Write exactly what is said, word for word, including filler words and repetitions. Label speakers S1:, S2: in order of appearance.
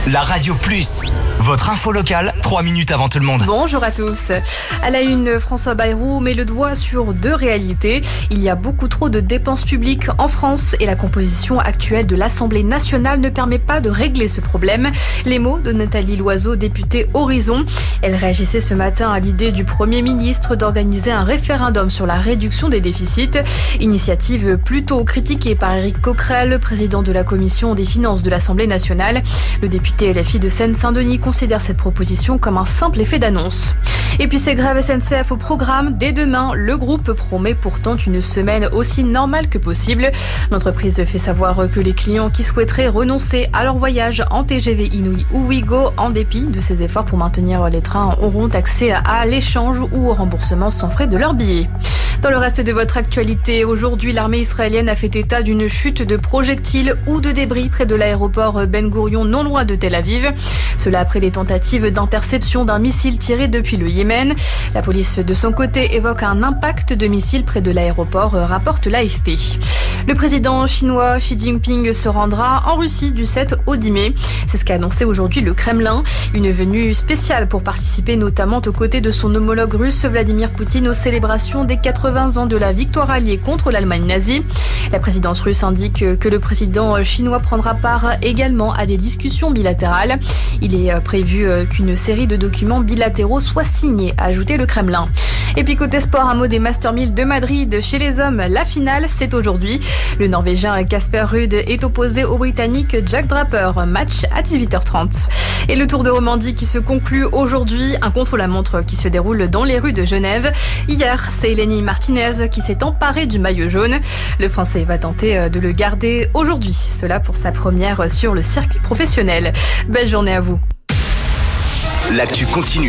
S1: La Radio Plus, votre info locale, trois minutes avant tout le monde.
S2: Bonjour à tous. À la une, François Bayrou met le doigt sur deux réalités. Il y a beaucoup trop de dépenses publiques en France et la composition actuelle de l'Assemblée nationale ne permet pas de régler ce problème. Les mots de Nathalie Loiseau, députée Horizon. Elle réagissait ce matin à l'idée du Premier ministre d'organiser un référendum sur la réduction des déficits. Initiative plutôt critiquée par Éric Coquerel, président de la commission des finances de l'Assemblée nationale. Le député L F I de Seine-Saint-Denis considère cette proposition comme un simple effet d'annonce. Et puis c'est grève S N C F au programme. Dès demain, le groupe promet pourtant une semaine aussi normale que possible. L'entreprise fait savoir que les clients qui souhaiteraient renoncer à leur voyage en T G V Inouï ou Ouigo, en dépit de ces efforts pour maintenir les trains, auront accès à l'échange ou au remboursement sans frais de leurs billets. Dans le reste de votre actualité, aujourd'hui, l'armée israélienne a fait état d'une chute de projectiles ou de débris près de l'aéroport Ben Gourion, non loin de Tel Aviv. Cela après des tentatives d'interception d'un missile tiré depuis le Yémen. La police, de son côté, évoque un impact de missile près de l'aéroport, rapporte l'A F P. Le président chinois Xi Jinping se rendra en Russie du sept au dix mai. C'est ce qu'a annoncé aujourd'hui le Kremlin. Une venue spéciale pour participer notamment aux côtés de son homologue russe Vladimir Poutine aux célébrations des quatre-vingts ans de la victoire alliée contre l'Allemagne nazie. La présidence russe indique que le président chinois prendra part également à des discussions bilatérales. Il est prévu qu'une série de documents bilatéraux soient signés, a ajouté le Kremlin. Et puis côté sport, un mot des Master mille de Madrid. Chez les hommes, la finale, c'est aujourd'hui. Le Norvégien Casper Ruud est opposé au Britannique Jack Draper. Match à dix-huit heures trente. Et le Tour de Romandie qui se conclut aujourd'hui. Un contre-la-montre qui se déroule dans les rues de Genève. Hier, c'est Eleni Martinez qui s'est emparée du maillot jaune. Le Français va tenter de le garder aujourd'hui. Cela pour sa première sur le circuit professionnel. Belle journée à vous.
S1: L'actu continue